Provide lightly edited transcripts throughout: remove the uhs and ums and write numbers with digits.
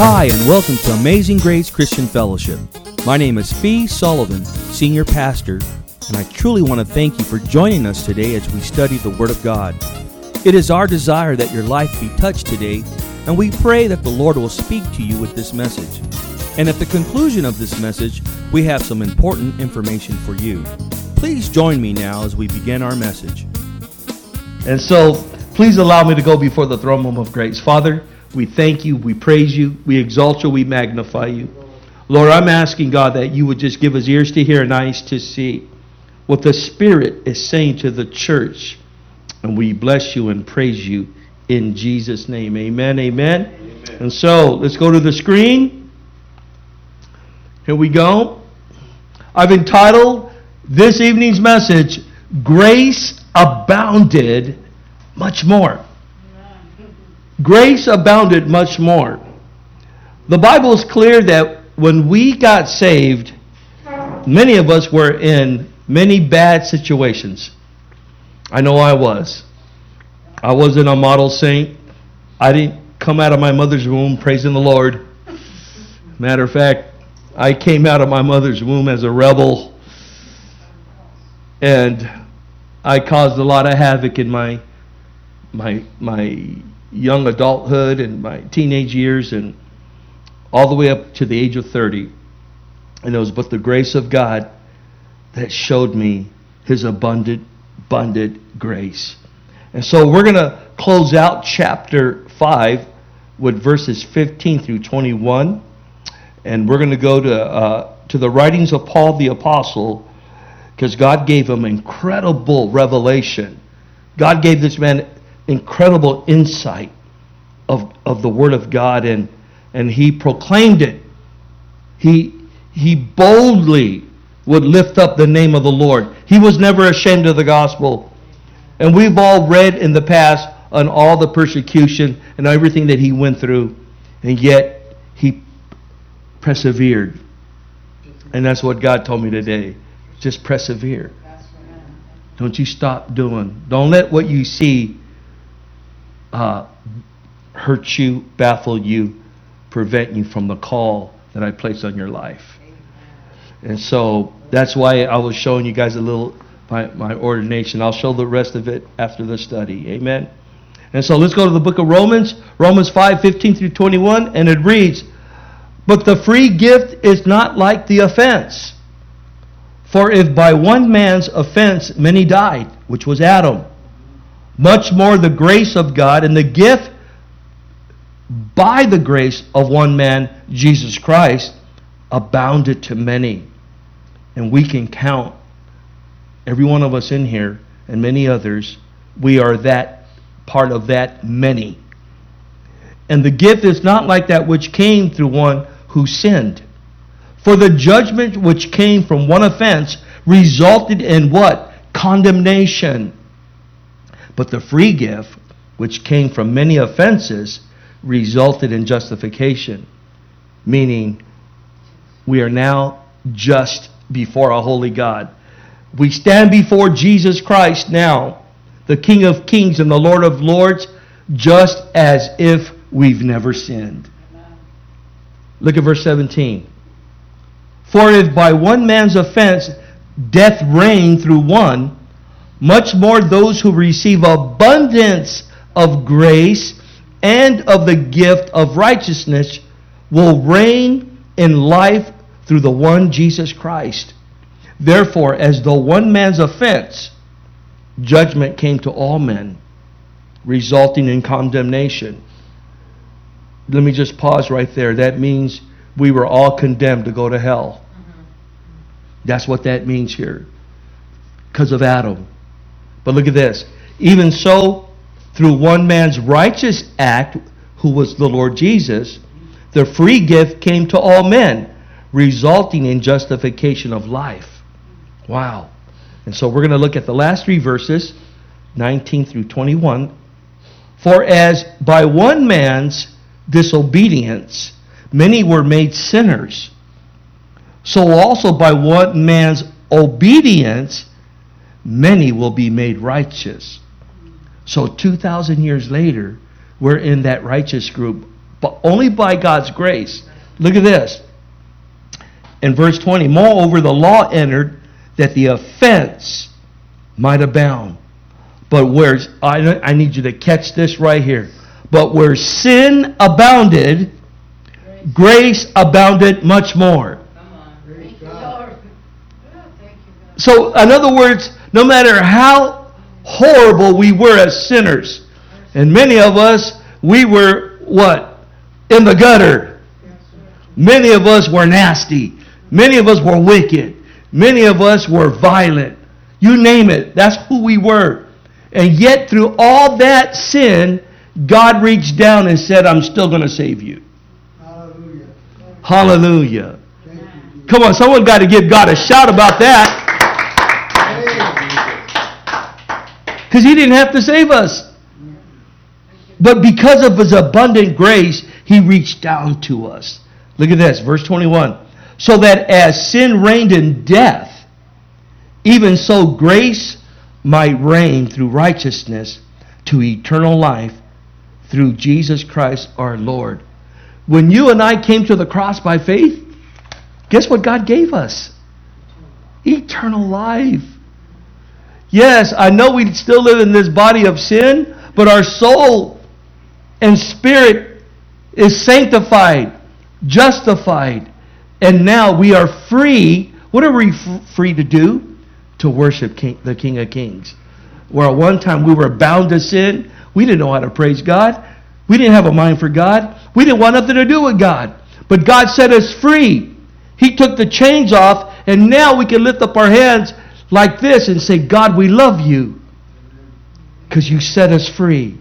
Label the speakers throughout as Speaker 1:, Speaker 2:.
Speaker 1: Hi, and welcome to Amazing Grace Christian Fellowship. My name is Fee Sullivan, Senior Pastor, and I truly want to thank you for joining us today as we study the Word of God. It is our desire that your life be touched today, and we pray that the Lord will speak to you with this message. And at the conclusion of this message, we have some important information for you. Please join me now as we begin our message.
Speaker 2: And so, please allow me to go before the throne room of grace. Father, we thank you, we praise you, we exalt you, we magnify you. Lord, I'm asking God that you would just give us ears to hear and eyes to see what the Spirit is saying to the church. And we bless you and praise you in Jesus' name. Amen, amen. Amen. And so, let's go to the screen. Here we go. I've entitled this evening's message, Grace Abounded Much More. Grace abounded much more. The Bible is clear that when we got saved, many of us were in many bad situations. I know I was. I wasn't a model saint. I didn't come out of my mother's womb praising the Lord. Matter of fact, I came out of my mother's womb as a rebel, and I caused a lot of havoc in my young adulthood and my teenage years and all the way up to the age of 30. And it was but the grace of God that showed me His abundant grace. And so we're going to close out chapter 5 with verses 15 through 21. And we're going to go to the writings of Paul the Apostle, because God gave him incredible revelation. God gave this man incredible insight of the Word of God, and he proclaimed it. He boldly would lift up the name of the Lord. He was never ashamed of the gospel. And we've all read in the past on all the persecution and everything that he went through, and yet he persevered. And that's what God told me today. Just persevere. Don't you stop doing. Don't let what you see hurt you, baffle you, prevent you from the call that I placed on your life. And so that's why I was showing you guys a little my ordination. I'll show the rest of it after the study. Amen. And so let's go to the book of Romans 5:15 through 21, and it reads, "But the free gift is not like the offense. For if by one man's offense many died, which was Adam, much more the grace of God and the gift by the grace of one man, Jesus Christ, abounded to many." And we can count, every one of us in here and many others, we are that part of that many. And the gift is not like that which came through one who sinned. For the judgment which came from one offense resulted in what? Condemnation. But the free gift which came from many offenses resulted in justification. Meaning, we are now just before a holy God. We stand before Jesus Christ now, the King of Kings and the Lord of Lords, just as if we've never sinned. Look at verse 17. "For if by one man's offense death reigned through one, much more those who receive abundance of grace and of the gift of righteousness will reign in life through the one Jesus Christ. Therefore, as though one man's offense, judgment came to all men, resulting in condemnation." Let me just pause right there. That means we were all condemned to go to hell. That's what that means here, because of Adam. But look at this. "Even so, through one man's righteous act, who was the Lord Jesus, the free gift came to all men, resulting in justification of life." Wow. And so we're going to look at the last three verses, 19 through 21. "For as by one man's disobedience many were made sinners, so also by one man's obedience many will be made righteous." So 2,000 years later, we're in that righteous group but only by God's grace. Look at this. In verse 20, moreover, the law entered that the offense might abound. But where, I need you to catch this right here. But where sin abounded, grace abounded much more. So, in other words, no matter how horrible we were as sinners, and many of us, we were what? In the gutter. Many of us were nasty. Many of us were wicked. Many of us were violent. You name it. That's who we were. And yet, through all that sin, God reached down and said, I'm still going to save you. Hallelujah. Hallelujah. Come on, someone got to give God a shout about that. Because He didn't have to save us. But because of His abundant grace, He reached down to us. Look at this, verse 21. So that as sin reigned in death, even so grace might reign through righteousness to eternal life through Jesus Christ our Lord. When you and I came to the cross by faith, guess what God gave us? Eternal life. Yes, I know we still live in this body of sin, but our soul and spirit is sanctified, justified, and now we are free. What are we free to do? To worship the King of Kings. Where at one time we were bound to sin. We didn't know how to praise God. We didn't have a mind for God. We didn't want nothing to do with God. But God set us free. He took the chains off, and now we can lift up our hands like this and say, God, we love you because you set us free.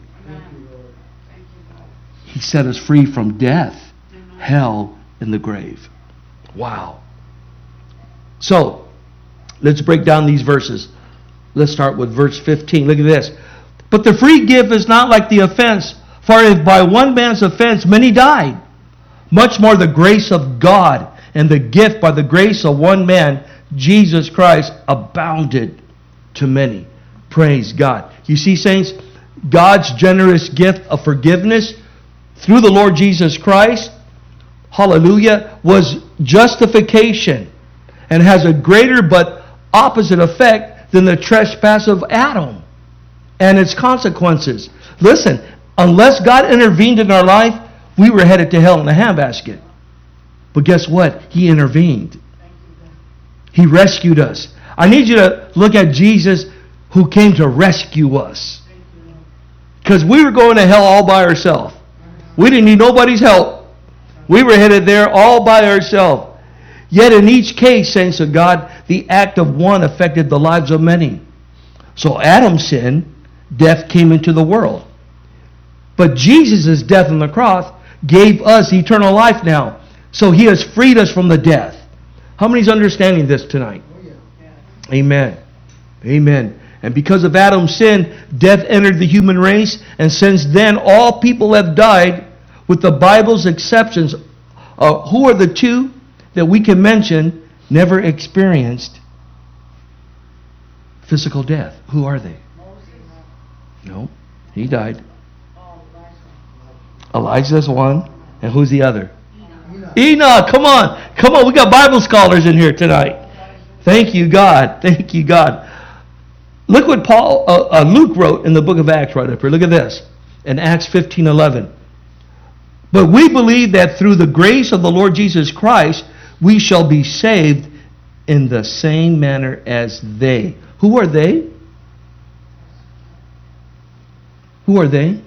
Speaker 2: He set us free from death, hell, and the grave. Wow. So, let's break down these verses. Let's start with verse 15. Look at this. But the free gift is not like the offense. For if by one man's offense many died, much more the grace of God and the gift by the grace of one man, Jesus Christ, abounded to many. Praise God. You see, saints, God's generous gift of forgiveness through the Lord Jesus Christ, hallelujah, was justification and has a greater but opposite effect than the trespass of Adam and its consequences. Listen, unless God intervened in our life, we were headed to hell in a handbasket. But guess what? He intervened. He rescued us. I need you to look at Jesus who came to rescue us. Because we were going to hell all by ourselves. We didn't need nobody's help. We were headed there all by ourselves. Yet in each case, saints of God, the act of one affected the lives of many. So Adam's sin, death came into the world. But Jesus' death on the cross gave us eternal life now. So He has freed us from the death. How many's understanding this tonight? Amen. Amen. And because of Adam's sin, death entered the human race. And since then, all people have died, with the Bible's exceptions. Who are the two that we can mention never experienced physical death? Who are they? No, he died. Elijah's one. And who's the other? Enoch. Come on. Come on. We got Bible scholars in here tonight. Thank you, God. Thank you, God. Look what Luke wrote in the book of Acts right up here. Look at this. In Acts 15:11. But we believe that through the grace of the Lord Jesus Christ, we shall be saved in the same manner as they. Who are they? Who are they?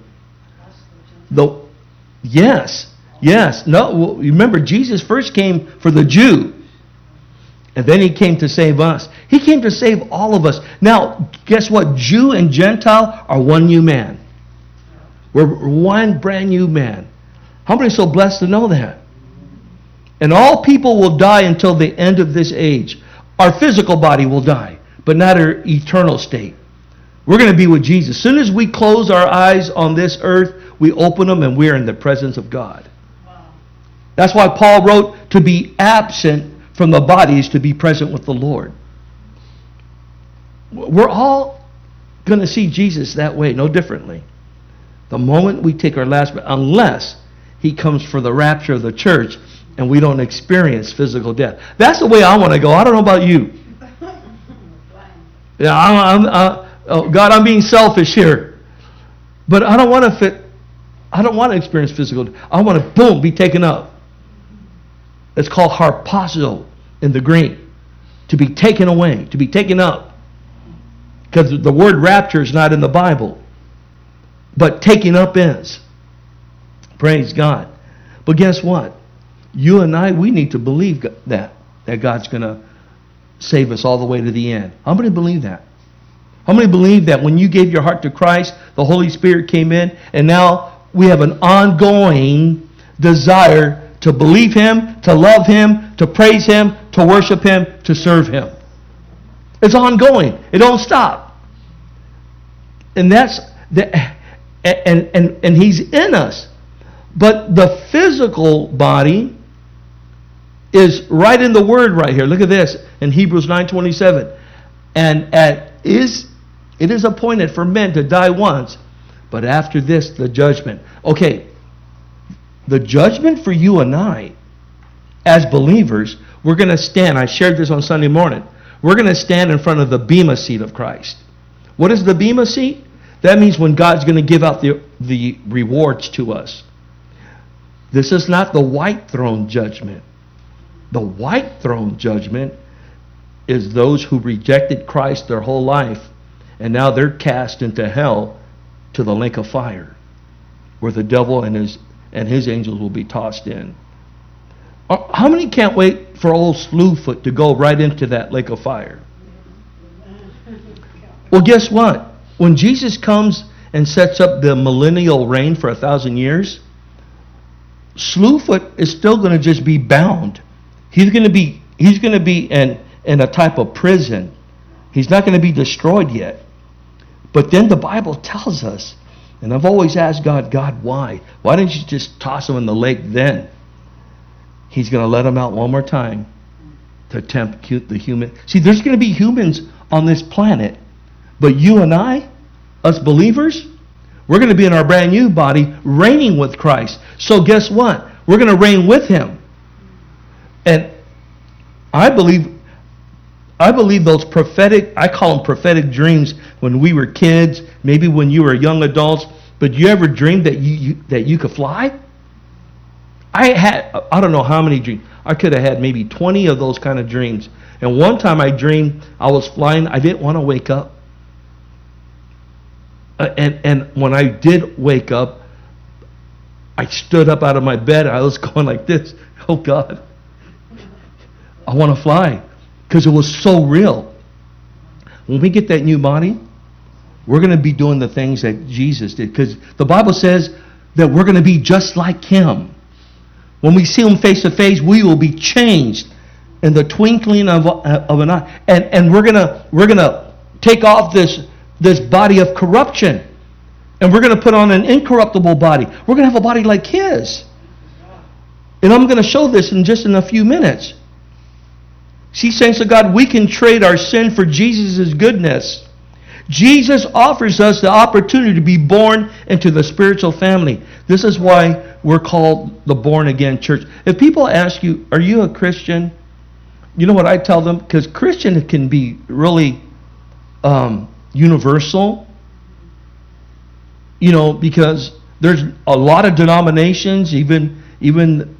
Speaker 2: Yes. Yes. No. Well, remember, Jesus first came for the Jew. And then He came to save us. He came to save all of us. Now, guess what? Jew and Gentile are one new man. We're one brand new man. How many are so blessed to know that? And all people will die until the end of this age. Our physical body will die, but not our eternal state. We're going to be with Jesus. As soon as we close our eyes on this earth, we open them and we're in the presence of God. Wow. That's why Paul wrote, to be absent from the body is to be present with the Lord. We're all going to see Jesus that way, no differently. The moment we take our last breath, unless He comes for the rapture of the church, and we don't experience physical death. That's the way I want to go. I don't know about you. Yeah, oh God, I'm being selfish here, but I don't want to experience physical death. I want to, boom, be taken up. It's called harpazo in the Greek, to be taken away, to be taken up. Because the word rapture is not in the Bible, but taking up is. Praise God. But guess what? You and I, we need to believe that God's going to save us all the way to the end. How many believe that? How many believe that when you gave your heart to Christ, the Holy Spirit came in, and now we have an ongoing desire to believe Him, to love Him, to praise Him, to worship Him, to serve Him? It's ongoing. It don't stop. And that's and He's in us. But the physical body is right in the word right here. Look at this in Hebrews 9:27. And it is appointed for men to die once, but after this the judgment. Okay, the judgment for you and I as believers, we're going to stand. I shared this on Sunday morning. We're going to stand in front of the bema seat of Christ. What is the bema seat? That means when God's going to give out the rewards to us. This is not the white throne judgment. The white throne judgment is those who rejected Christ their whole life, and now they're cast into hell to the lake of fire, where the devil and his angels will be tossed in. How many can't wait for old Slewfoot to go right into that lake of fire? Well, guess what? When Jesus comes and sets up the millennial reign for 1,000 years, Slewfoot is still going to just be bound. He's going to be in a type of prison. He's not going to be destroyed yet. But then the Bible tells us, and I've always asked God, why? Why didn't you just toss him in the lake then? He's going to let him out one more time to tempt the human. See, there's going to be humans on this planet, but you and I, us believers, we're going to be in our brand new body reigning with Christ. So guess what? We're going to reign with Him. And I believe those prophetic, I call them prophetic dreams when we were kids, maybe when you were young adults, but you ever dreamed that you could fly? I don't know how many dreams. I could have had maybe 20 of those kind of dreams. And one time I dreamed I was flying. I didn't want to wake up. And when I did wake up, I stood up out of my bed. I was going like this. Oh, God. I want to fly. Because it was so real. When we get that new body, we're going to be doing the things that Jesus did. Because the Bible says that we're going to be just like Him. When we see Him face to face, we will be changed in the twinkling of an eye. And we're gonna take off this body of corruption. And we're going to put on an incorruptible body. We're going to have a body like His. And I'm going to show this in a few minutes. See, saints of God, we can trade our sin for Jesus' goodness. Jesus offers us the opportunity to be born into the spiritual family. This is why we're called the born-again church. If people ask you, are you a Christian? You know what I tell them? Because Christian can be really universal. You know, because there's a lot of denominations, even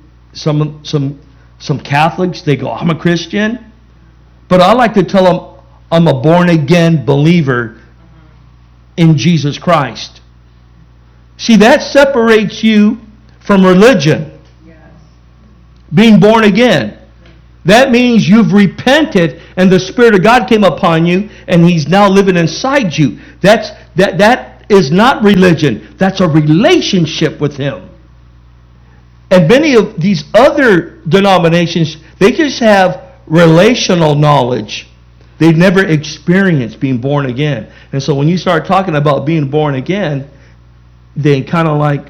Speaker 2: some Catholics, they go, I'm a Christian. But I like to tell them, I'm a born-again believer in Jesus Christ. See, that separates you from religion. Yes. Being born again. That means you've repented and the Spirit of God came upon you and He's now living inside you. That is not religion. That's a relationship with Him. And many of these other denominations, they just have relational knowledge. They've never experienced being born again. And so when you start talking about being born again, they kind of like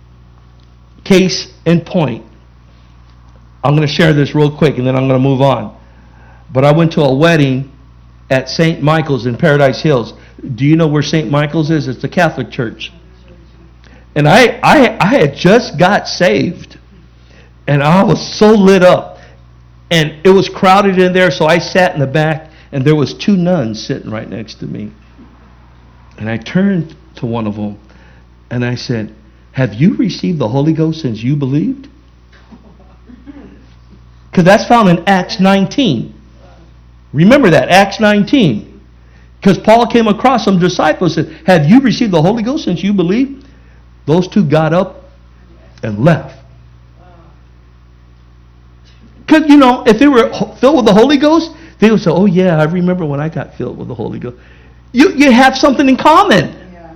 Speaker 2: case in point. I'm going to share this real quick and then I'm going to move on. But I went to a wedding at St. Michael's in Paradise Hills. Do you know where St. Michael's is? It's the Catholic church. And I had just got saved. And I was so lit up. And it was crowded in there, so I sat in the back, and there was 2 nuns sitting right next to me. And I turned to one of them, and I said, "Have you received the Holy Ghost since you believed?" Because that's found in Acts 19. Remember that, Acts 19. Because Paul came across some disciples and said, "Have you received the Holy Ghost since you believed?" Those 2 got up and left. Because, if they were filled with the Holy Ghost, they would say, "Oh yeah, I remember when I got filled with the Holy Ghost." You have something in common.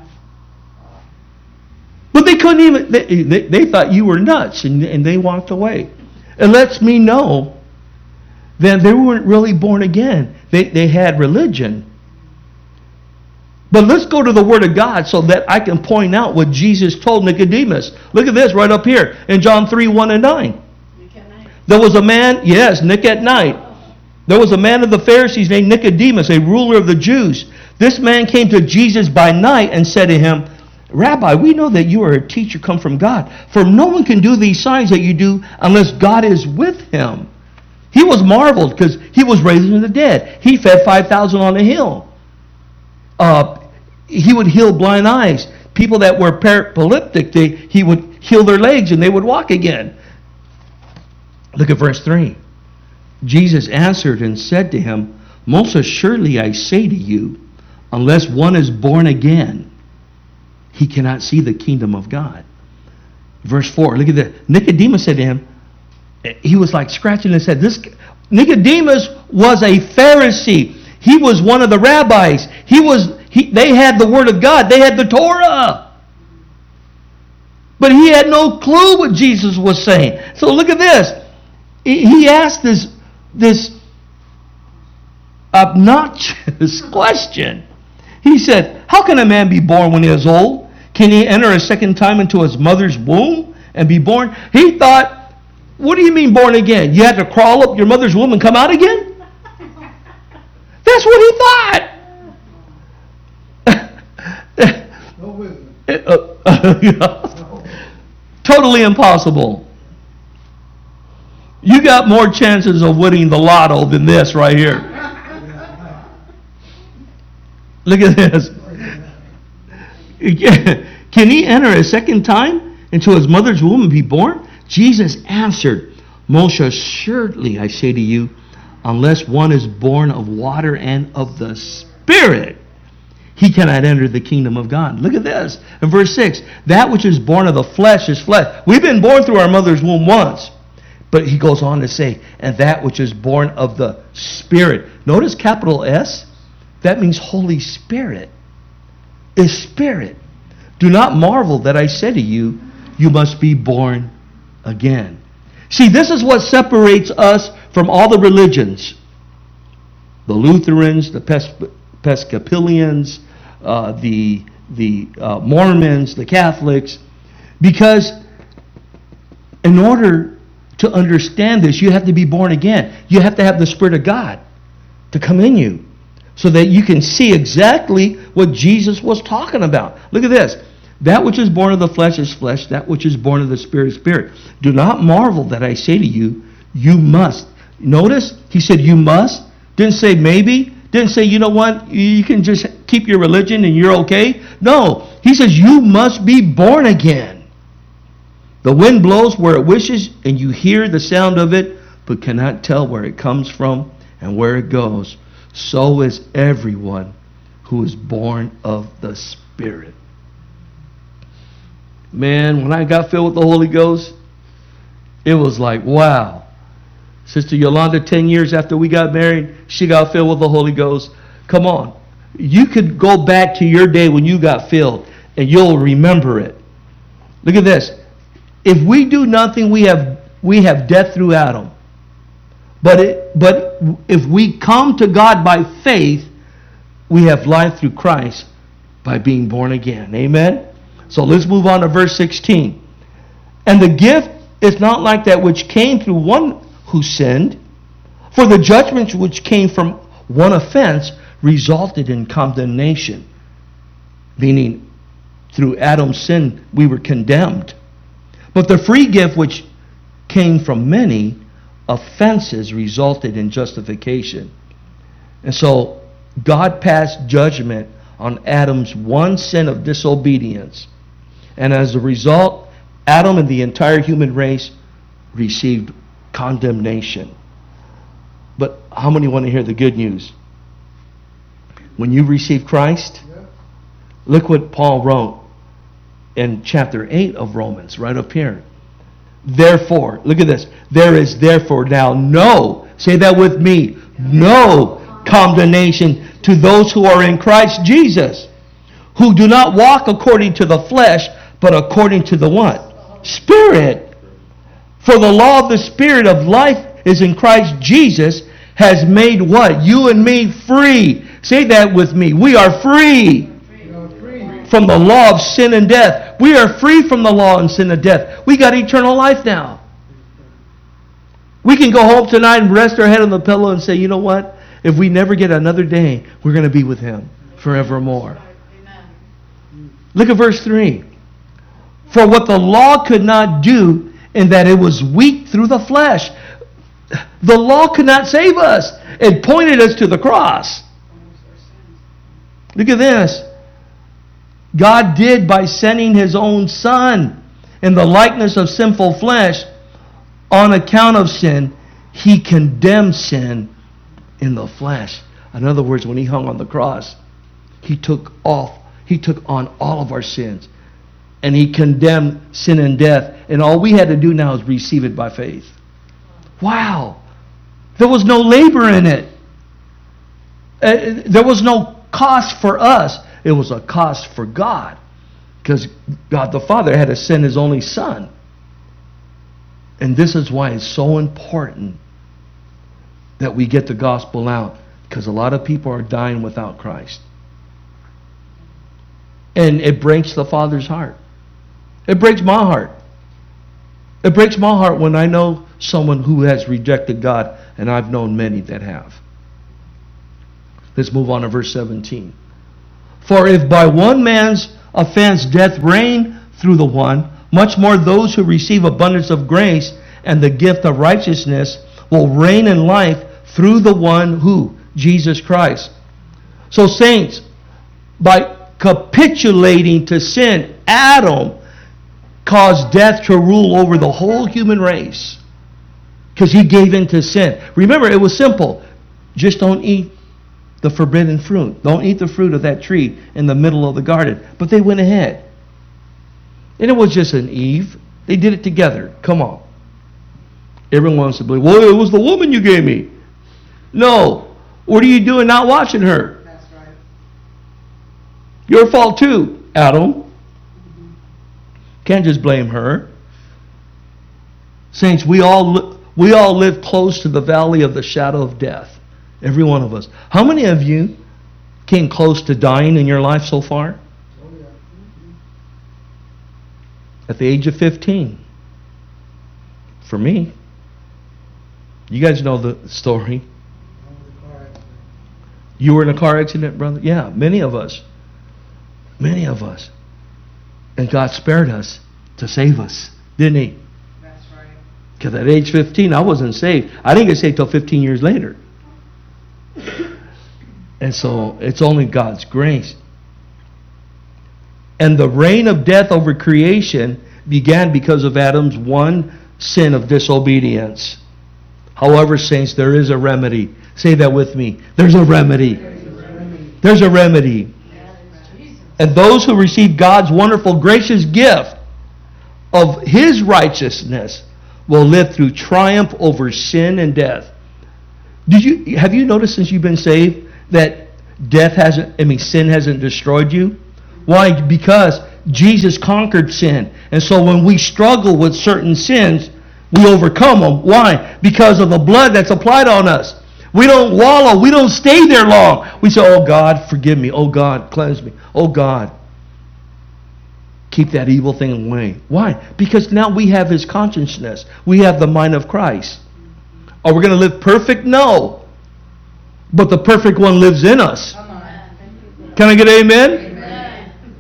Speaker 2: But they couldn't even, they thought you were nuts, and they walked away. It lets me know that they weren't really born again. They had religion. But let's go to the Word of God so that I can point out what Jesus told Nicodemus. Look at this right up here in John 3, 1 and 9. There was a man, yes, Nick at night. There was a man of the Pharisees named Nicodemus, a ruler of the Jews. This man came to Jesus by night and said to him, "Rabbi, we know that you are a teacher come from God, for no one can do these signs that you do unless God is with him." He was marveled because he was raising the dead. He fed 5,000 on a hill. He would heal blind eyes. People that were paralytic, he would heal their legs and they would walk again. Look at verse 3. Jesus answered and said to him, "Most assuredly I say to you, unless one is born again, he cannot see the kingdom of God." Verse 4, look at that. Nicodemus said to him, he was like scratching his head. Nicodemus was a Pharisee. He was one of the rabbis. They had the Word of God. They had the Torah. But he had no clue what Jesus was saying. So look at this. He asked this obnoxious question. He said, "How can a man be born when he is old? Can he enter a second time into his mother's womb and be born?" He thought, what do you mean born again? You had to crawl up your mother's womb and come out again? That's what he thought. Totally impossible. You got more chances of winning the lotto than this right here. Look at this. Can he enter a second time into his mother's womb and be born? Jesus answered, "Most assuredly I say to you, unless one is born of water and of the Spirit, he cannot enter the kingdom of God." Look at this. In verse 6, that which is born of the flesh is flesh. We've been born through our mother's womb once. But he goes on to say, and that which is born of the Spirit. Notice capital S. That means Holy Spirit. Is Spirit. Do not marvel that I said to you, you must be born again. See, this is what separates us from all the religions. The Lutherans, the Episcopalians, the Mormons, the Catholics. Because in order to understand this, you have to be born again. You have to have the Spirit of God to come in you so that you can see exactly what Jesus was talking about. Look at this. That which is born of the flesh is flesh. That which is born of the Spirit is spirit. Do not marvel that I say to you, you must. Notice, he said you must. Didn't say maybe. Didn't say, you know what, you can just keep your religion and you're okay. No, he says you must be born again. The wind blows where it wishes, and you hear the sound of it, but cannot tell where it comes from and where it goes. So is everyone who is born of the Spirit. Man, when I got filled with the Holy Ghost, it was like, wow. Sister Yolanda, 10 years after we got married, she got filled with the Holy Ghost. Come on. You could go back to your day when you got filled, and you'll remember it. Look at this. If we do nothing, we have death through Adam. But if we come to God by faith, we have life through Christ by being born again. Amen? So let's move on to verse 16. And the gift is not like that which came through one who sinned, for the judgment which came from one offense resulted in condemnation. Meaning, through Adam's sin, we were condemned. But the free gift which came from many offenses resulted in justification. And so God passed judgment on Adam's one sin of disobedience. And as a result, Adam and the entire human race received condemnation. But how many want to hear the good news? When you receive Christ, look what Paul wrote in chapter 8 of Romans, right up here. Therefore, look at this. There is therefore now no, say that with me, no condemnation to those who are in Christ Jesus, who do not walk according to the flesh, but according to the what? Spirit. For the law of the Spirit of life is in Christ Jesus, has made what? You and me free. Say that with me. We are free from the law of sin and death. We are free from the law and sin and death. We got eternal life now. We can go home tonight and rest our head on the pillow and say, you know what? If we never get another day, we're going to be with Him forevermore. Look at verse 3. For what the law could not do, in that it was weak through the flesh. The law could not save us. It pointed us to the cross. Look at this. God did by sending His own Son in the likeness of sinful flesh on account of sin. He condemned sin in the flesh. In other words, when He hung on the cross, He took on all of our sins. And He condemned sin and death. And all we had to do now is receive it by faith. Wow. There was no labor in it. There was no cost for us. It was a cost for God. Because God the Father had to send His only Son. And this is why it's so important that we get the gospel out. Because a lot of people are dying without Christ. And it breaks the Father's heart. It breaks my heart. It breaks my heart when I know someone who has rejected God, and I've known many that have. Let's move on to verse 17. For if by one man's offense death reigned through the one, much more those who receive abundance of grace and the gift of righteousness will reign in life through the one who? Jesus Christ. So saints, by capitulating to sin, Adam caused death to rule over the whole human race. Because he gave in to sin. Remember, it was simple. Just don't eat the forbidden fruit. Don't eat the fruit of that tree in the middle of the garden. But they went ahead. And it was just an Eve. They did it together. Come on. Everyone wants to believe, well, it was the woman you gave me. No. What are you doing not watching her?
Speaker 3: That's right.
Speaker 2: Your fault too, Adam. Can't just blame her. Saints, we all live close to the valley of the shadow of death. Every one of us. How many of you came close to dying in your life so far?
Speaker 3: Oh, yeah.
Speaker 2: At the age of 15. For me. You guys know the story. You were in a car accident, brother? Yeah, many of us. Many of us. And God spared us to save us, didn't He?
Speaker 3: That's right.
Speaker 2: Because at age 15, I wasn't saved. I didn't get saved till 15 years later. And so it's only God's grace. And the reign of death over creation began because of Adam's one sin of disobedience. However, saints, there is a remedy. Say that with me. There's a remedy. There's a remedy. And those who receive God's wonderful, gracious gift of His righteousness will live through triumph over sin and death. Have you noticed since you've been saved that sin hasn't destroyed you? Why? Because Jesus conquered sin. And so when we struggle with certain sins, we overcome them. Why? Because of the blood that's applied on us. We don't wallow. We don't stay there long. We say, oh God, forgive me. Oh God, cleanse me. Oh God, keep that evil thing away. Why? Because now we have His consciousness. We have the mind of Christ. Are we going to live perfect? No. But the perfect one lives in us. Can I get amen?
Speaker 3: Amen.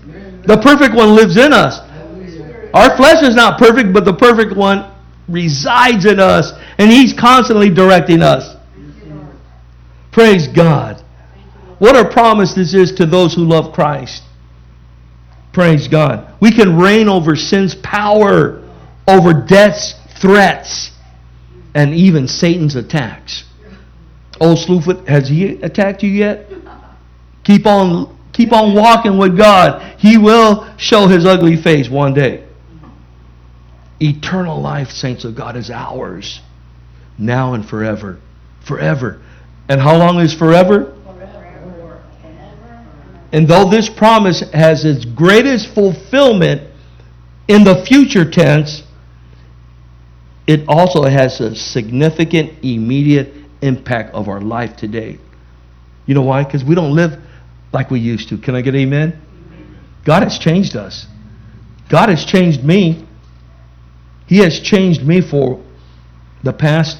Speaker 2: The perfect one lives in us. Our flesh is not perfect, but the perfect one resides in us, and He's constantly directing us. Praise God. What a promise this is to those who love Christ. Praise God. We can reign over sin's power, over death's threats, and even Satan's attacks. Old Slewfoot, has he attacked you yet? Keep on walking with God. He will show His ugly face one day. Eternal life, saints of God, is ours. Now and forever. Forever. And how long is forever? Forever. And though this promise has its greatest fulfillment in the future tense, it also has a significant, immediate impact of our life today. You know why? Because we don't live like we used to. Can I get amen? God has changed us. God has changed me. He has changed me for the past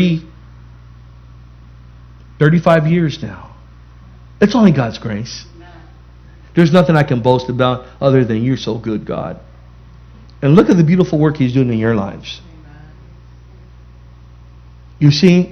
Speaker 2: 35 years now. It's only God's grace. There's nothing I can boast about other than you're so good, God. And look at the beautiful work He's doing in your lives. You see,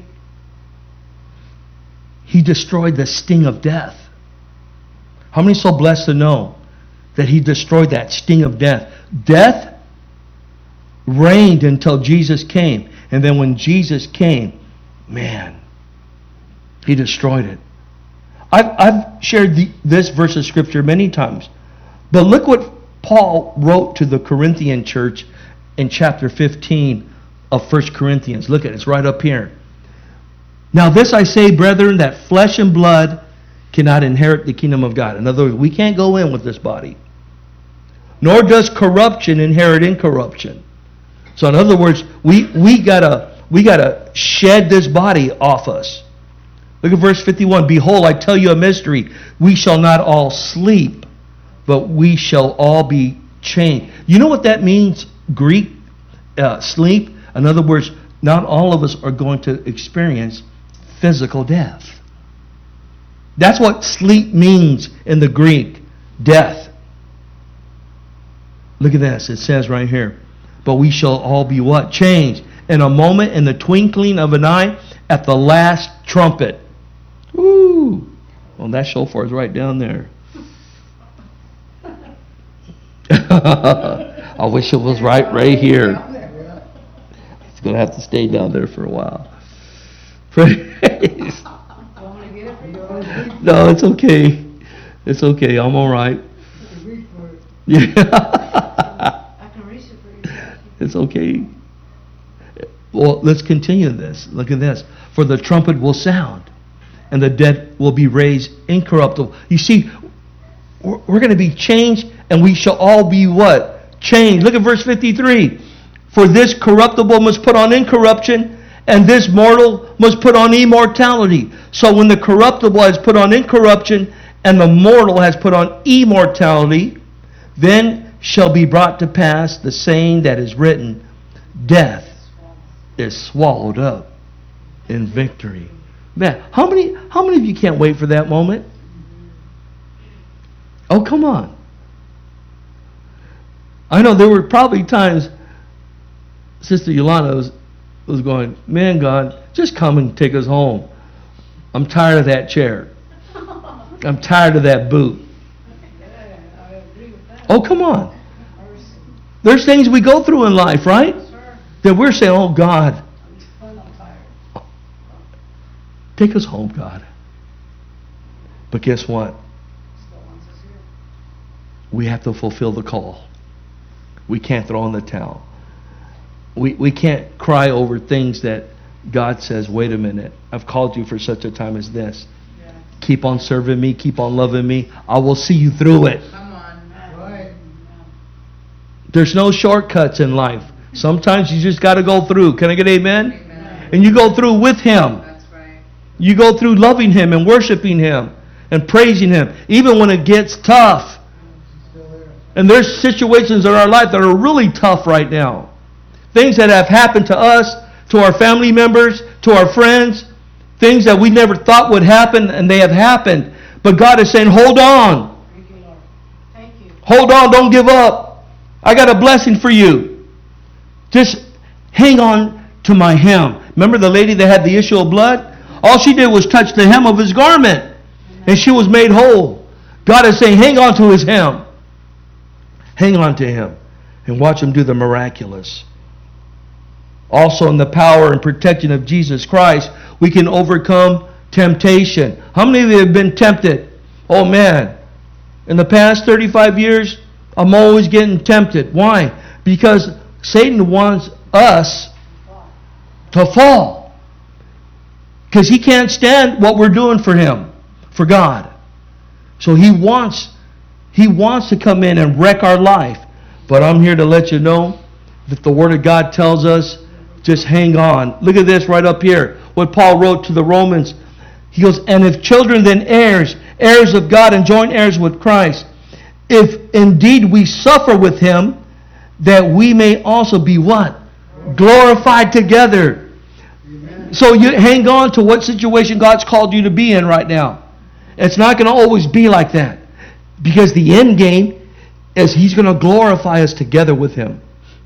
Speaker 2: He destroyed the sting of death. How many are so blessed to know that He destroyed that sting of death? Death reigned until Jesus came. And then when Jesus came, man, He destroyed it. I've shared this verse of Scripture many times. But look what Paul wrote to the Corinthian church in chapter 15 of 1 Corinthians. Look at it. It's right up here. Now this I say, brethren, that flesh and blood cannot inherit the kingdom of God. In other words, we can't go in with this body. Nor does corruption inherit incorruption. So in other words, we gotta shed this body off us. Look at verse 51. Behold, I tell you a mystery. We shall not all sleep, but we shall all be changed. You know what that means, Greek? Sleep. In other words, not all of us are going to experience physical death. That's what sleep means in the Greek. Death. Look at this. It says right here. But we shall all be what? Changed. In a moment, in the twinkling of an eye, at the last trumpet. Woo! Well, that shofar is right down there. I wish it was right here. It's going to have to stay down there for a while. Praise. No, it's okay. It's okay. I'm all right. Yeah. It's okay. Well, let's continue this. Look at this. For the trumpet will sound, and the dead will be raised incorruptible. You see, we're going to be changed, and we shall all be what? Changed. Look at verse 53. For this corruptible must put on incorruption, and this mortal must put on immortality. So when the corruptible has put on incorruption, and the mortal has put on immortality, then shall be brought to pass the saying that is written, death is swallowed up in victory. Man, how many of you can't wait for that moment? Oh, come on. I know there were probably times Sister Yolanda was going, man, God, just come and take us home. I'm tired of that chair. I'm tired of that boot. Oh, come on. There's things we go through in life, right? That we're saying, oh, God, take us home, God. But guess what? We have to fulfill the call. We can't throw in the towel. We can't cry over things that God says, wait a minute, I've called you for such a time as this. Yeah. Keep on serving me, keep on loving me. I will see you through it. Come on. Right. There's no shortcuts in life. Sometimes you just got to go through. Can I get amen? Amen? And you go through with Him. That's right. You go through loving Him and worshiping Him and praising Him, even when it gets tough. And there's situations in our life that are really tough right now. Things that have happened to us, to our family members, to our friends. Things that we never thought would happen, and they have happened. But God is saying, hold on. Thank you, Lord. Thank you. Hold on, don't give up. I got a blessing for you. Just hang on to my hem. Remember the lady that had the issue of blood? All she did was touch the hem of his garment, and she was made whole. God is saying, hang on to his hem. Hang on to him and watch him do the miraculous. Also, in the power and protection of Jesus Christ, we can overcome temptation. How many of you have been tempted? Oh man, in the past 35 years, I'm always getting tempted. Why? Because Satan wants us to fall. Because he can't stand what we're doing for him, for God. So he wants to come in and wreck our life. But I'm here to let you know that the Word of God tells us, just hang on. Look at this right up here. What Paul wrote to the Romans. He goes, and if children then heirs, heirs of God and joint heirs with Christ, if indeed we suffer with him, that we may also be what? Glorified together. Amen. So you hang on to what situation God's called you to be in right now. It's not going to always be like that. Because the end game is he's going to glorify us together with him.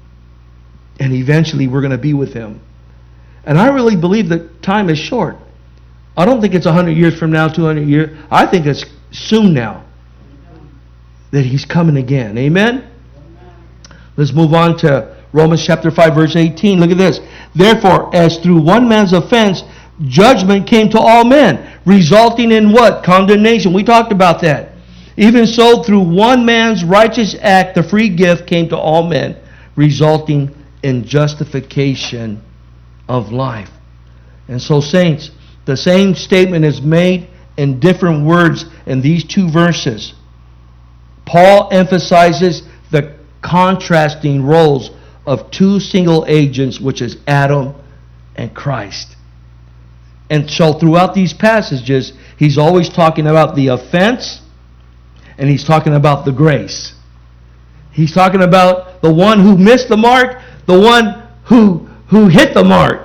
Speaker 2: And eventually we're going to be with him. And I really believe that time is short. I don't think it's 100 years from now, 200 years. I think it's soon now that he's coming again. Amen? Let's move on to Romans chapter 5, verse 18. Look at this. Therefore, as through one man's offense, judgment came to all men, resulting in what? Condemnation. We talked about that. Even so, through one man's righteous act, the free gift came to all men, resulting in justification of life. And so, saints, the same statement is made in different words in these two verses. Paul emphasizes the contrasting roles of two single agents, which is Adam and Christ. And so throughout these passages, he's always talking about the offense and he's talking about the grace. He's talking about the one who missed the mark, the one who hit the mark.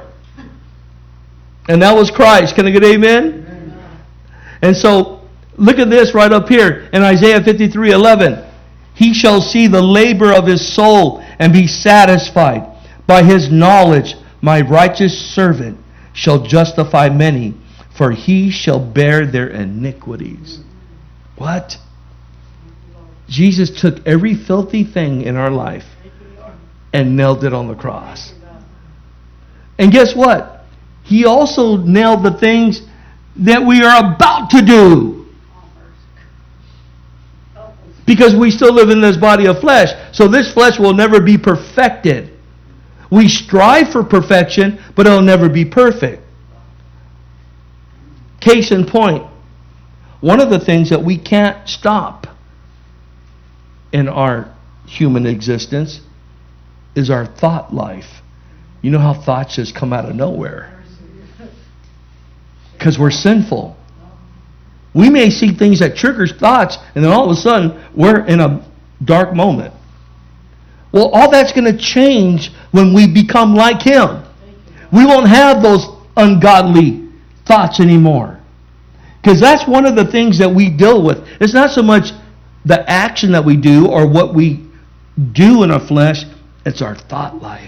Speaker 2: And that was Christ. Can I get amen? Amen. And so, look at this right up here in Isaiah 53:11. He shall see the labor of his soul and be satisfied. By his knowledge, my righteous servant shall justify many, for he shall bear their iniquities. What? Jesus took every filthy thing in our life and nailed it on the cross. And guess what? He also nailed the things that we are about to do. Because we still live in this body of flesh. So this flesh will never be perfected. We strive for perfection, but it'll never be perfect. Case in point, one of the things that we can't stop in our human existence is our thought life. You know how thoughts just come out of nowhere? Because we're sinful. We may see things that trigger thoughts, and then all of a sudden, we're in a dark moment. Well, all that's going to change when we become like him. We won't have those ungodly thoughts anymore. Because that's one of the things that we deal with. It's not so much the action that we do or what we do in our flesh. It's our thought life.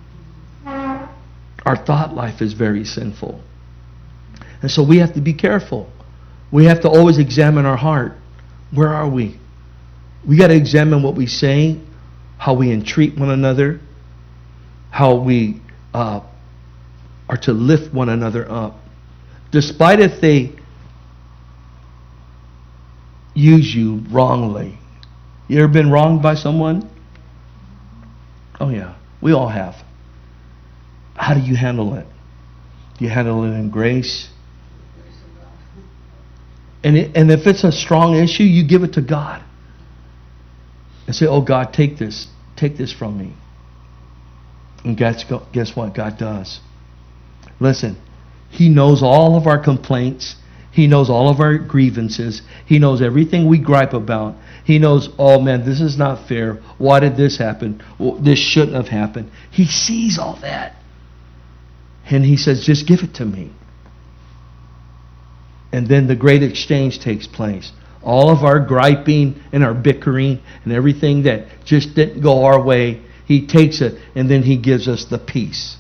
Speaker 2: Our thought life is very sinful. And so we have to be careful. We have to always examine our heart. Where are we? We got to examine what we say, how we entreat one another, how we are to lift one another up. Despite if they use you wrongly. You ever been wronged by someone? Oh yeah, we all have. How do you handle it? Do you handle it in grace? And if it's a strong issue, you give it to God. And say, oh God, take this from me. And guess what God does? Listen, he knows all of our complaints. He knows all of our grievances. He knows everything we gripe about. He knows, oh man, this is not fair. Why did this happen? Well, this shouldn't have happened. He sees all that. And he says, just give it to me. And then the great exchange takes place. All of our griping and our bickering and everything that just didn't go our way, He takes it and then He gives us the peace.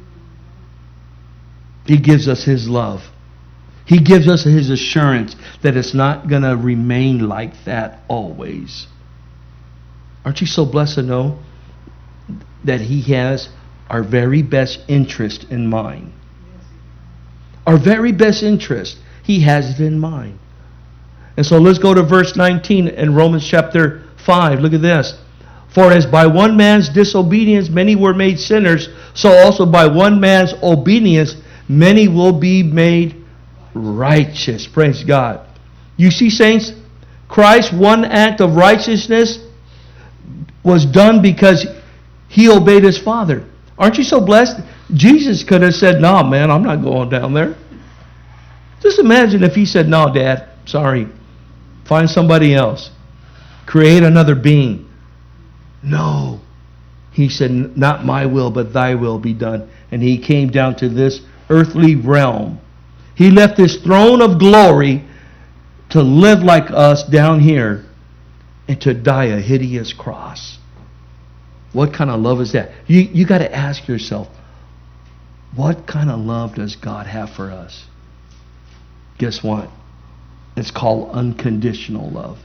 Speaker 2: He gives us His love. He gives us His assurance that it's not going to remain like that always. Aren't you so blessed to know that He has our very best interest in mind? Our very best interest, He has it in mind. And so let's go to verse 19 in Romans chapter 5. Look at this. For as by one man's disobedience many were made sinners, so also by one man's obedience many will be made righteous. Praise God. You see, saints, Christ's one act of righteousness was done because He obeyed His Father. Aren't you so blessed? Jesus could have said, "No, man, I'm not going down there." Just imagine if He said, "No, Dad, sorry. Find somebody else. Create another being." No. He said, "Not my will, but thy will be done." And He came down to this earthly realm. He left His throne of glory to live like us down here and to die a hideous cross. What kind of love is that? You got to ask yourself, what kind of love does God have for us? Guess what? It's called unconditional love.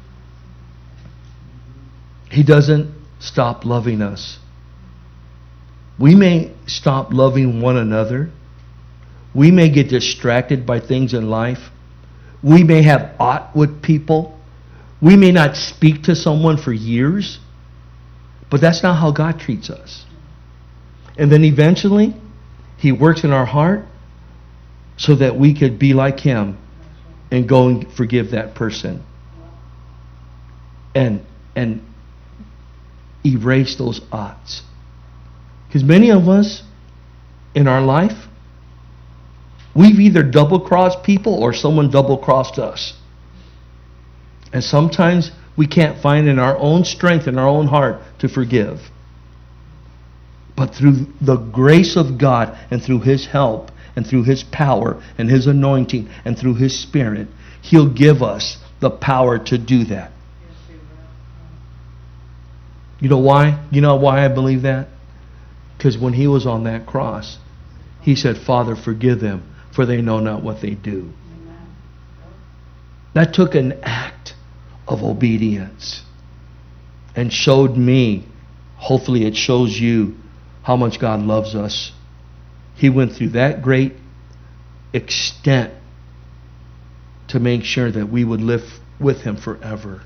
Speaker 2: He doesn't stop loving us. We may stop loving one another. We may get distracted by things in life. We may have aught with people. We may not speak to someone for years. But that's not how God treats us. And then eventually, He works in our heart so that we could be like Him and go and forgive that person. And erase those oughts. Because many of us in our life, we've either double-crossed people or someone double-crossed us. And sometimes we can't find in our own strength, in our own heart, to forgive. But through the grace of God and through His help and through His power and His anointing and through His Spirit, He'll give us the power to do that. You know why? You know why I believe that? Because when He was on that cross, He said, "Father, forgive them, for they know not what they do." That took an act of obedience and showed me, hopefully it shows you, how much God loves us. He went through that great extent to make sure that we would live with Him forever.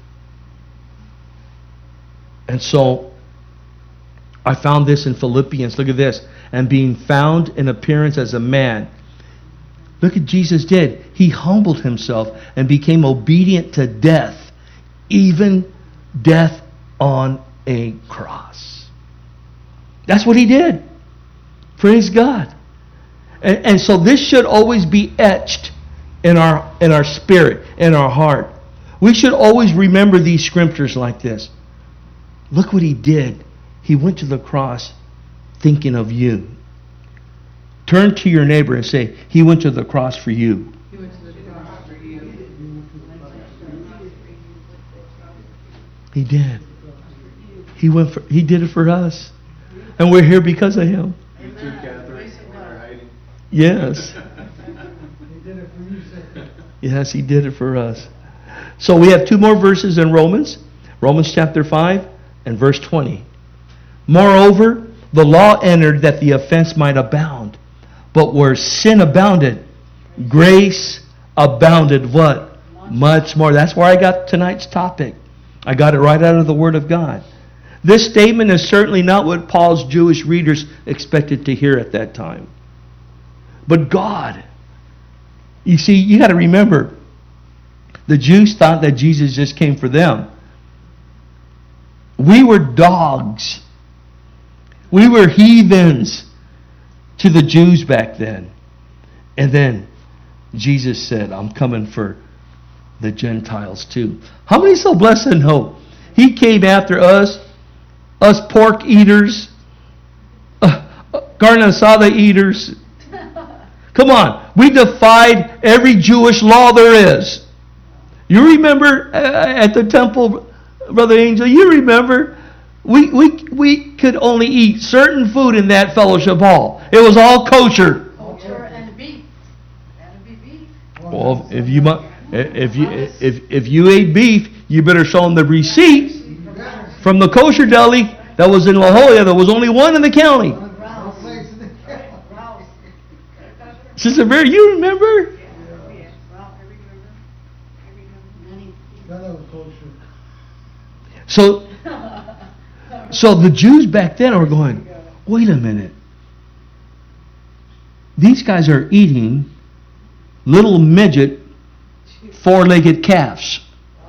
Speaker 2: And so I found this in Philippians. Look at this. And being found in appearance as a man. Look what Jesus did. He humbled Himself and became obedient to death, even death on a cross. That's what He did. Praise God. And so this should always be etched in our spirit, in our heart. We should always remember these scriptures like this. Look what He did. He went to the cross thinking of you. Turn to your neighbor and say, He went to the cross for you.
Speaker 3: He went to the cross for you.
Speaker 2: He did. He did it for us. And we're here because of Him.
Speaker 3: You too, Catherine. Right?
Speaker 2: Yes. Yes, He did it for us. So we have two more verses in Romans. Romans chapter 5 and verse 20. Moreover, the law entered that the offense might abound. But where sin abounded, grace abounded what? Much more. That's where I got tonight's topic. I got it right out of the Word of God. This statement is certainly not what Paul's Jewish readers expected to hear at that time. But God, you see, you got to remember, the Jews thought that Jesus just came for them. We were dogs. We were heathens to the Jews back then. And then Jesus said, I'm coming for the Gentiles too. How many so blessed and know? He came after us pork eaters, carne asada eaters. Come on, we defied every Jewish law there is. You remember at the temple, Brother Angel, you remember we could only eat certain food in that fellowship hall. It was all kosher.
Speaker 4: Culture and beef. That'd be beef.
Speaker 2: Well, if you ate beef, you better show them the receipt from the kosher deli that was in La Jolla. There was only one in the county. Sister Mary, you remember? So the Jews back then are going, wait a minute. These guys are eating little midget four-legged calves,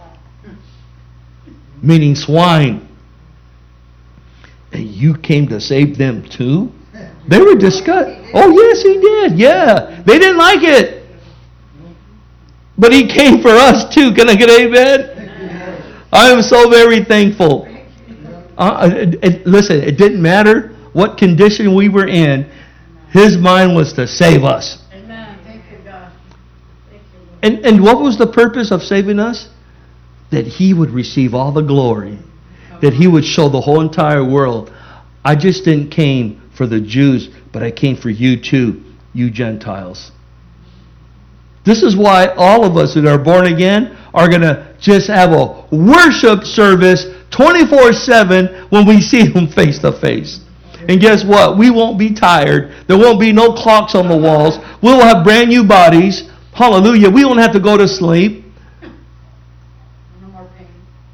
Speaker 2: meaning swine. And you came to save them too? They were disgusted. Oh, yes, he did. Yeah. They didn't like it. But he came for us too. Can I get an amen? I am so very thankful. Listen, it didn't matter what condition we were in. His mind was to save us.
Speaker 4: Amen. Thank you, God. Thank you,
Speaker 2: And what was the purpose of saving us? That he would receive all the glory. That he would show the whole entire world. I just didn't came for the Jews, but I came for you too, you Gentiles. This is why all of us that are born again are going to just have a worship service 24/7 when we see him face to face. And guess what? We won't be tired. There won't be no clocks on the walls. We will have brand new bodies. Hallelujah. We won't have to go to sleep.
Speaker 4: No more pain.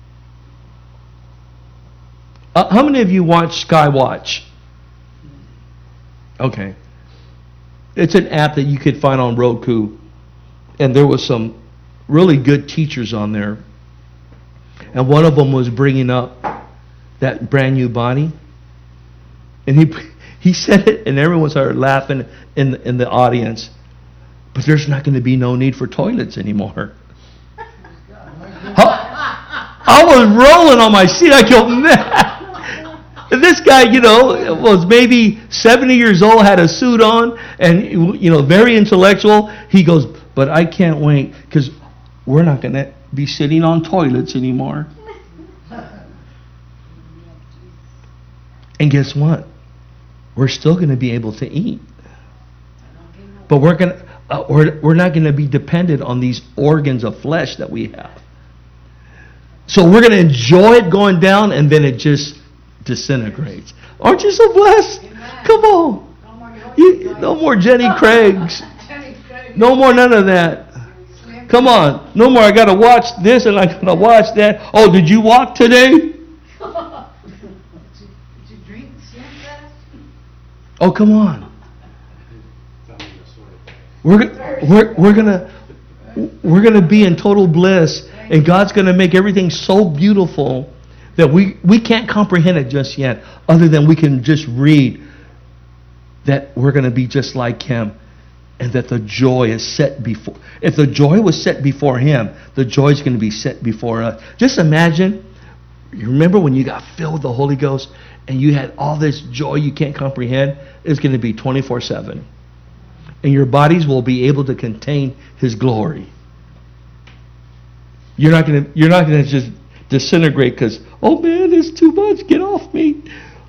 Speaker 2: How many of you watch Skywatch? Okay. It's an app that you could find on Roku. And there was some really good teachers on there. And one of them was bringing up that brand new body. And he said it, and everyone started laughing in the audience. But there's not going to be no need for toilets anymore. I was rolling on my seat. I go, man. And this guy, was maybe 70 years old, had a suit on, and, very intellectual. He goes, but I can't wait, because we're not going to be sitting on toilets anymore. And guess what? We're still going to be able to eat. But we're not going to be dependent on these organs of flesh that we have. So we're going to enjoy it going down, and then it just disintegrates. Aren't you so blessed?
Speaker 4: Amen.
Speaker 2: Come on. No more Jenny Craigs. No more none of that. Come on. No more I got to watch this and I got to watch that. Oh, did you walk today?
Speaker 4: Did you drink siesta?
Speaker 2: Oh, come on. We're gonna be in total bliss, and God's gonna make everything so beautiful that we can't comprehend it just yet, other than we can just read that we're gonna be just like him, and that the joy is set before. If the joy was set before him, the joy is gonna be set before us. Just imagine. You remember when you got filled with the Holy Ghost and you had all this joy you can't comprehend? It's going to be 24/7. And your bodies will be able to contain his glory. You're not going to just disintegrate because, oh man, it's too much. Get off me.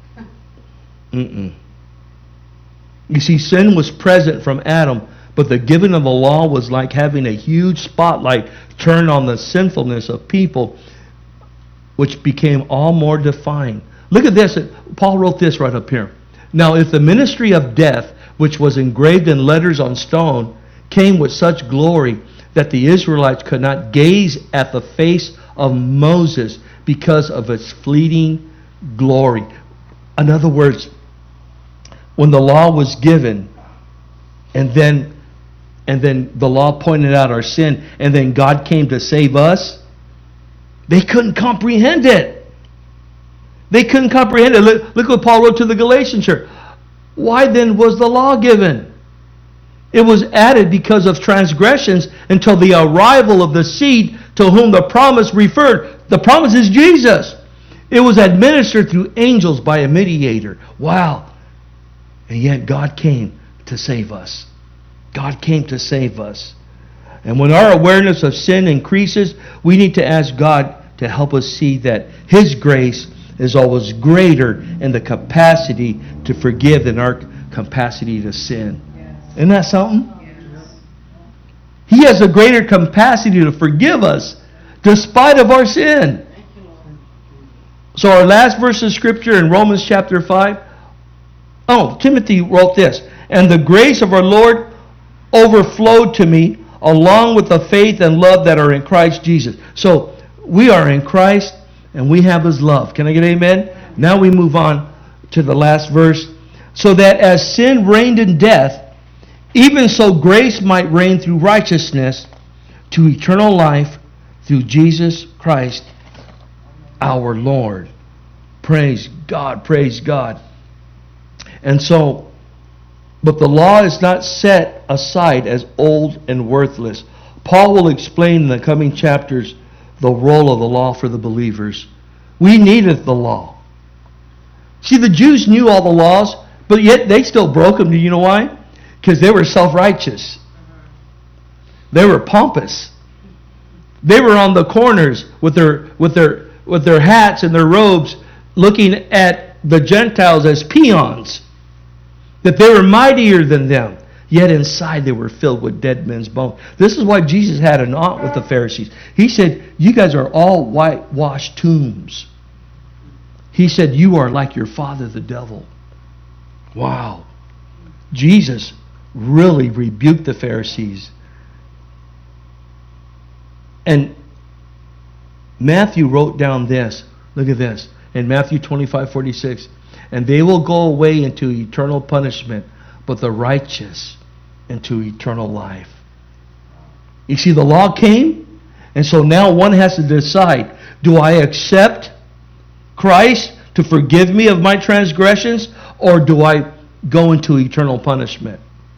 Speaker 2: You see, sin was present from Adam, but the giving of the law was like having a huge spotlight turned on the sinfulness of people, which became all more defined. Look at this. Paul wrote this right up here. Now, if the ministry of death, which was engraved in letters on stone, came with such glory that the Israelites could not gaze at the face of Moses because of its fleeting glory. In other words, when the law was given, and then the law pointed out our sin, and then God came to save us, they couldn't comprehend it. They couldn't comprehend it. Look what Paul wrote to the Galatians church. Why then was the law given? It was added because of transgressions until the arrival of the seed to whom the promise referred. The promise is Jesus. It was administered through angels by a mediator. Wow. And yet God came to save us. God came to save us. And when our awareness of sin increases, we need to ask God to help us see that His grace is always greater in the capacity to forgive than our capacity to sin. Isn't that something? He has a greater capacity to forgive us despite of our sin. So our last verse of Scripture in Romans chapter 5. Oh, Timothy wrote this. And the grace of our Lord overflowed to me along with the faith and love that are in Christ Jesus. So we are in Christ and we have His love. Can I get amen? Now we move on to the last verse. So that as sin reigned in death, even so grace might reign through righteousness to eternal life through Jesus Christ our Lord. Praise God, praise God. And so, but the law is not set aside as old and worthless. Paul will explain in the coming chapters the role of the law for the believers. We needed the law. See, the Jews knew all the laws, but yet they still broke them. Do you know why? Because they were self-righteous. They were pompous. They were on the corners with their hats and their robes, looking at the Gentiles as peons. That they were mightier than them. Yet inside they were filled with dead men's bones. This is why Jesus had an aunt with the Pharisees. He said, you guys are all whitewashed tombs. He said, you are like your father the devil. Wow. Jesus really rebuked the Pharisees. And Matthew wrote down this. Look at this. In Matthew 25:46. And they will go away into eternal punishment, but the righteous into eternal life. You see, the law came, and so now one has to decide, do I accept Christ to forgive me of my transgressions, or do I go into eternal punishment?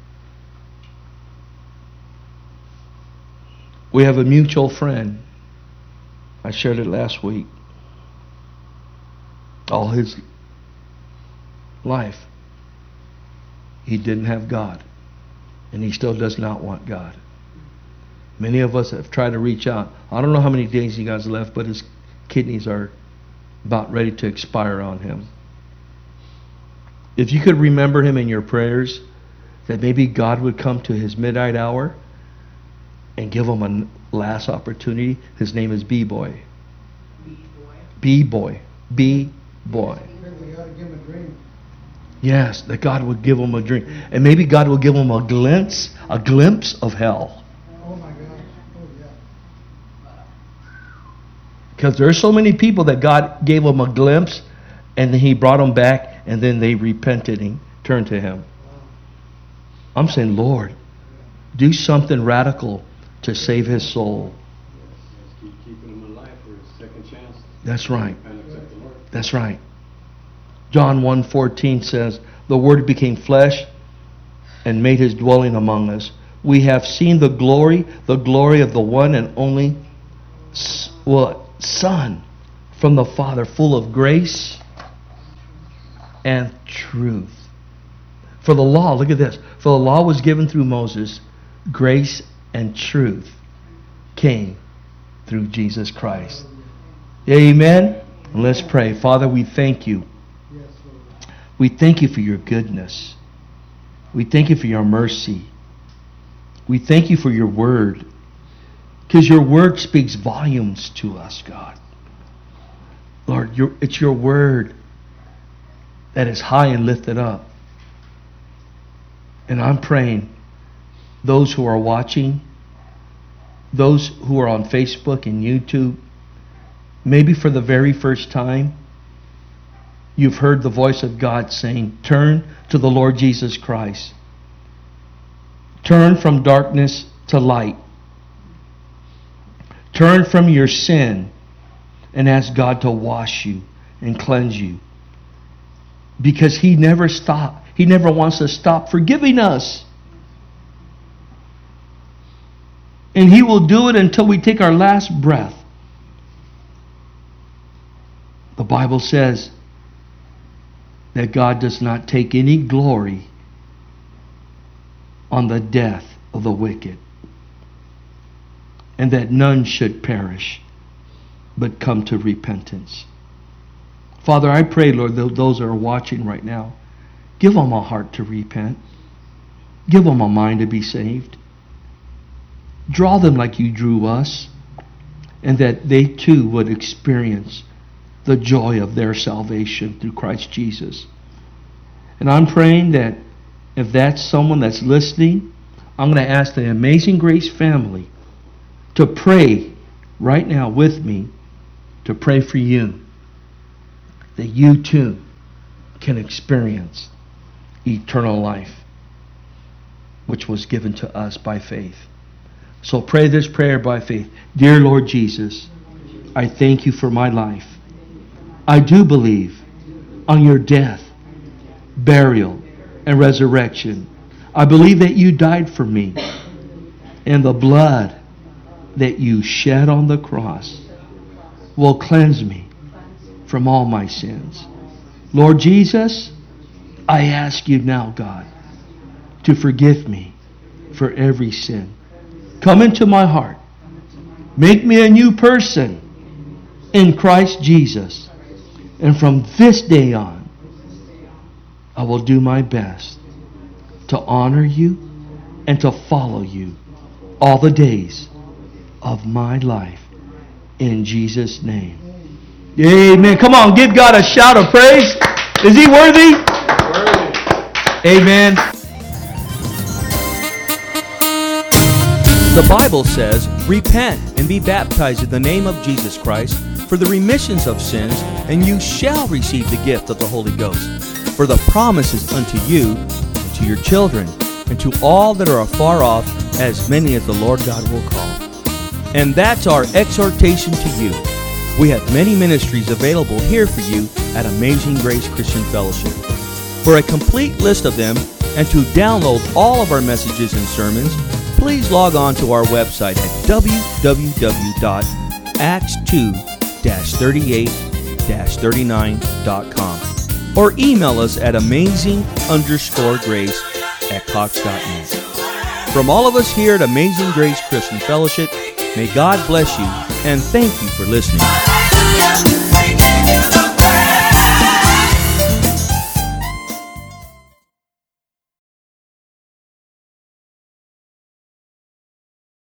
Speaker 2: We have a mutual friend. I shared it last week. All his life, he didn't have God, and he still does not want God. Many of us have tried to reach out. I don't know how many days he got left, but his kidneys are about ready to expire on him. If you could remember him in your prayers, that maybe God would come to his midnight hour and give him a last opportunity. His name is B-Boy. B-Boy. B-Boy. Yes, that God would give him a dream. And maybe God will give him a glimpse of hell.
Speaker 3: Oh my God. Oh yeah.
Speaker 2: Because there are so many people that God gave them a glimpse and then He brought them back and then they repented and turned to Him. I'm saying, Lord, do something radical to save his soul.
Speaker 5: Keep keeping him alive for a second chance.
Speaker 2: That's right.
Speaker 5: And accept the Lord.
Speaker 2: That's right. John 1:14 says, the Word became flesh and made His dwelling among us. We have seen the glory of the one and only Son from the Father, full of grace and truth. For the law, look at this. For the law was given through Moses. Grace and truth came through Jesus Christ. Amen? And let's pray. Father, we thank You. We thank You for Your goodness. We thank You for Your mercy. We thank You for Your word. Because Your word speaks volumes to us, God. Lord, it's Your word that is high and lifted up. And I'm praying those who are watching, those who are on Facebook and YouTube, maybe for the very first time, you've heard the voice of God saying, turn to the Lord Jesus Christ. Turn from darkness to light. Turn from your sin and ask God to wash you and cleanse you. Because He never stopped. He never wants to stop forgiving us. And He will do it until we take our last breath. The Bible says that God does not take any glory on the death of the wicked. and that none should perish, but come to repentance. Father, I pray, Lord, those that are watching right now, give them a heart to repent. Give them a mind to be saved. Draw them like you drew us, and that they too would experience the joy of their salvation through Christ Jesus. And I'm praying that if that's someone that's listening, I'm going to ask the Amazing Grace family to pray right now with me, to pray for you, that you too can experience eternal life, which was given to us by faith. So pray this prayer by faith. Dear Lord Jesus, I thank you for my life. I do believe on your death, burial, and resurrection. I believe that you died for me, and the blood that you shed on the cross will cleanse me from all my sins. Lord Jesus, I ask you now, God, to forgive me for every sin. Come into my heart. Make me a new person in Christ Jesus. And from this day on, I will do my best to honor you and to follow you all the days of my life. In Jesus' name. Amen. Come on, give God a shout of praise. Is He worthy? Amen.
Speaker 1: The Bible says, "Repent and be baptized in the name of Jesus Christ for the remissions of sins, and you shall receive the gift of the Holy Ghost. For the promise is unto you, and to your children, and to all that are afar off, as many as the Lord God will call." And that's our exhortation to you. We have many ministries available here for you at Amazing Grace Christian Fellowship. For a complete list of them and to download all of our messages and sermons, please log on to our website at www.acts2-38-39.com or email us at amazing_grace@cox.net. From all of us here at Amazing Grace Christian Fellowship, may God bless you and thank you for listening.